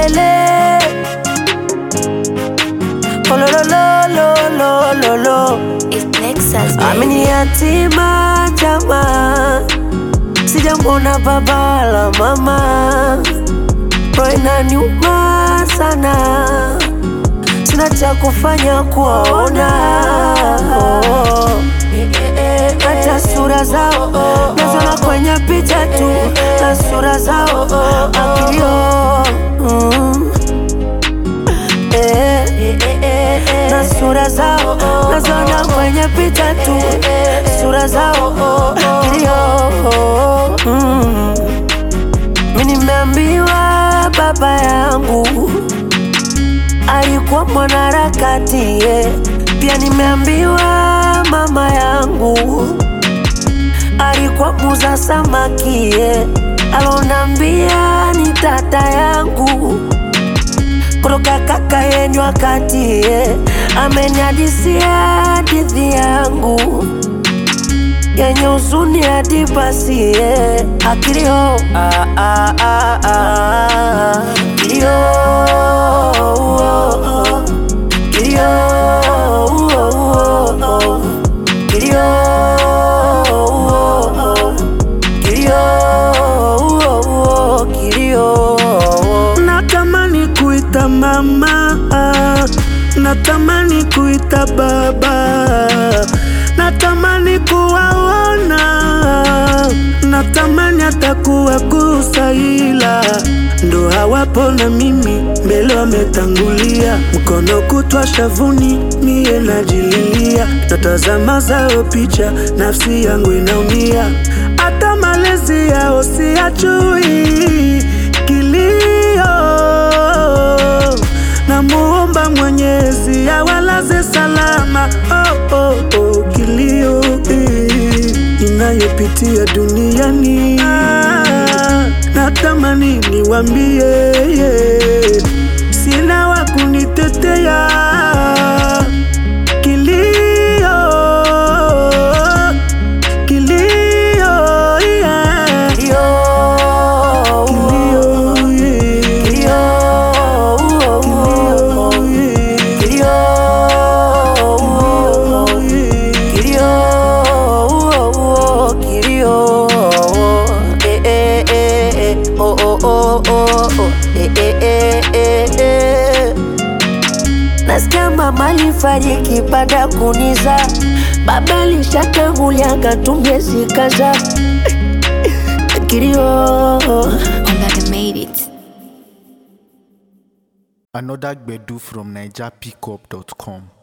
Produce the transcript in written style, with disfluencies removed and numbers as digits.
lele. Oh lo lo lo lo lo lo. It's Nexus, baby. Amini yatima jamaa, sijamwona baba la mama. Roho inaniuma sana, sina cha kufanya kuwaona. Hata sura zao naziona kwenye picha tu, na sura zao akilio. Na sura zao naziona kwenye picha tu, sura zao akilio. Mimi nimeambiwa baba yangu alikuwa mwanaharakati, pia nimeambiwa mama yangu alikuwa muuza samaki, alonambia ni tata yangu kutoka kaka yenu wakati, amenihadisia hadithi yangu yenye huzuni hadi basi, akilio kilio kilio kilio kilio kilio. Natamani kuita mama, natamani kuita baba, natamani kuwaona, natamani hata kuwagusa, ila ndo hawapo na mimi mbele wametangulia. Mkono kutwa shavuni, mie najililia, natazama zao picha, nafsi yangu inaumia. Hata malezi yao siyajui, kilio. Namuomba Mwenyezi awalaze salama, kilio inayopitia duniani. Natamani niwaambie, sina wa kunitetea. Kilio, kilio, yeah. Nasikia mama alifariki baada ya kuniza, baba alishatangulia katumie sikaza. Kilio. Onga made it. Another Gbedu from NigerPickup.com.